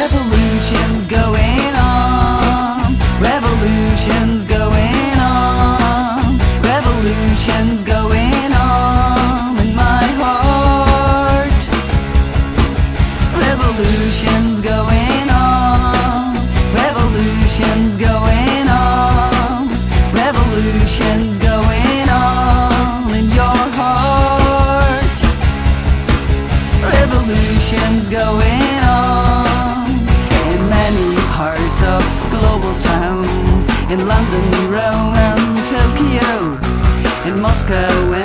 Revolution's going on. Revolution's going on. Revolution's going on in my heart. Revolution's going on. Revolution's going on. Revolution's going on in your heart. Revolution's going on in many parts of global town, in London, Rome and Tokyo, in Moscow